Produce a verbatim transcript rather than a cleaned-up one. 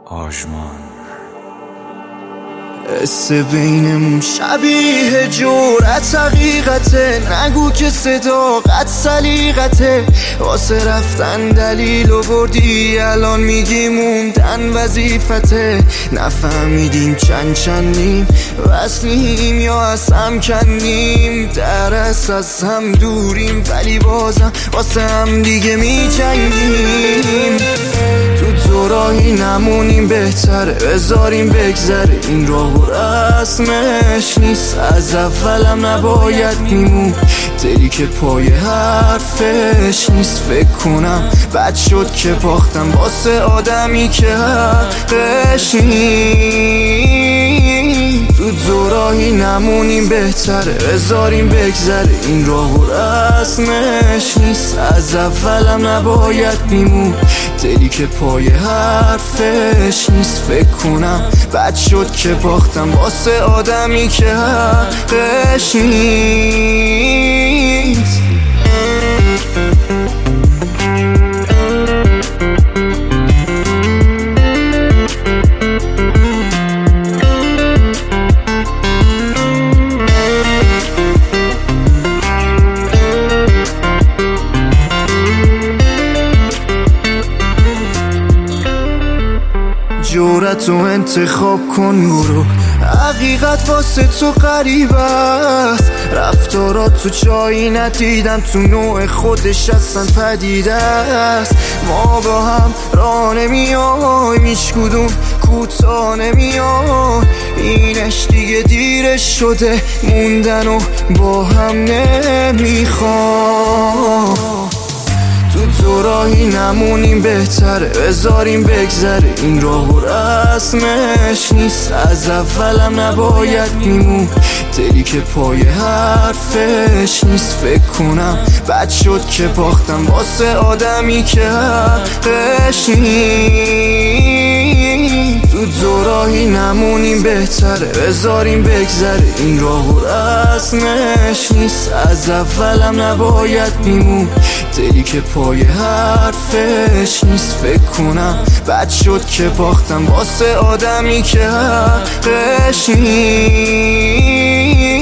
آژمان حس بینمون شبیه جورت حقیقته، نگو که صداقت سلیقته، واسه رفتن دلیل آوردی الان میگی موندن وظیفته. نفهمیدیم چند چندیم وصلیم یا از هم کندیم، درس از هم دوریم ولی بازم واسه هم دیگه میجنگیم. تو دو راهی نمونیم بهتره بذاریم بگذره، این راه و رسمش نیست، از اولم نباید میمون دلی که پای حرفش نیست. فکر کنم بد شد که باختم واسه آدمی که حقش نیست. تو دو راهی نمونیم بهتره بذاریم بگذره، این راه و رسمش نیست، از اولم نباید میمون دلی که پای حرفش نیست. فکر کنم بد شد که باختم واسه آدمی که حقش نیست. جورتو انتخاب کن برو، حقیقت واسه تو غریب است، رفتارات تو جایی ندیدم تو نوع خودش اصلا پدیده است. ما با هم راه نمیایم هیچ کدوم کوتاه نمیایم، اینش دیگه دیرش شده موندن و با هم نمیخوام. تو دو راهی نمونیم بهتره بذاریم بگذره، این راه و رسمش نیست، از اولم نباید میمون دلی که پای حرفش نیست. فکر کنم بد شد که باختم واسه آدمی که حقش نیست. تو دو راهی نمونیم بهتره بذاریم بگذره، این راه و رسمش نیست، از اولم نباید میمون دلی که پای حرفش نیست. فکر کنم بد شد که باختم واسه آدمی که حقش نیست.